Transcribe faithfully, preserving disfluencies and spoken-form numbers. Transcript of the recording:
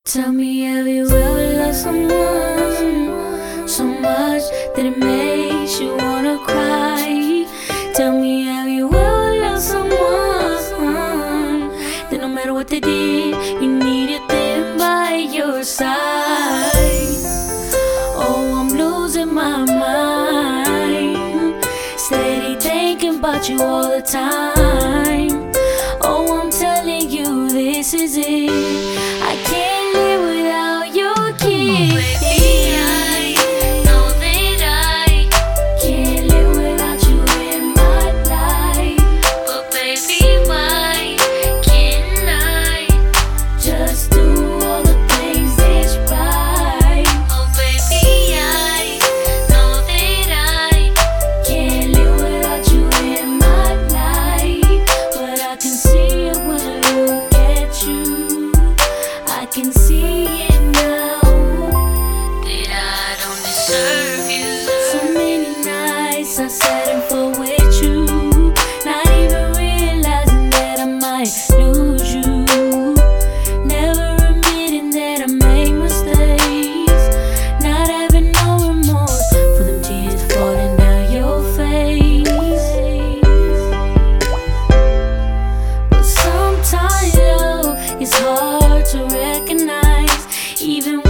Tell me, have you ever loved someone so much that it makes you wanna cry? Tell me, have you ever loved someone that no matter what they did, you needed them by your side? Oh, I'm losing my mind, steady thinking about you all the time. Oh, I'm telling you, this is it. I can't I can see it now that I don't deserve you. So many nights I sat and fought with you, not even realizing that I might lose you. Never admitting that I made mistakes, not having no remorse for them tears falling down your face. But sometimes love is hard to recognize, even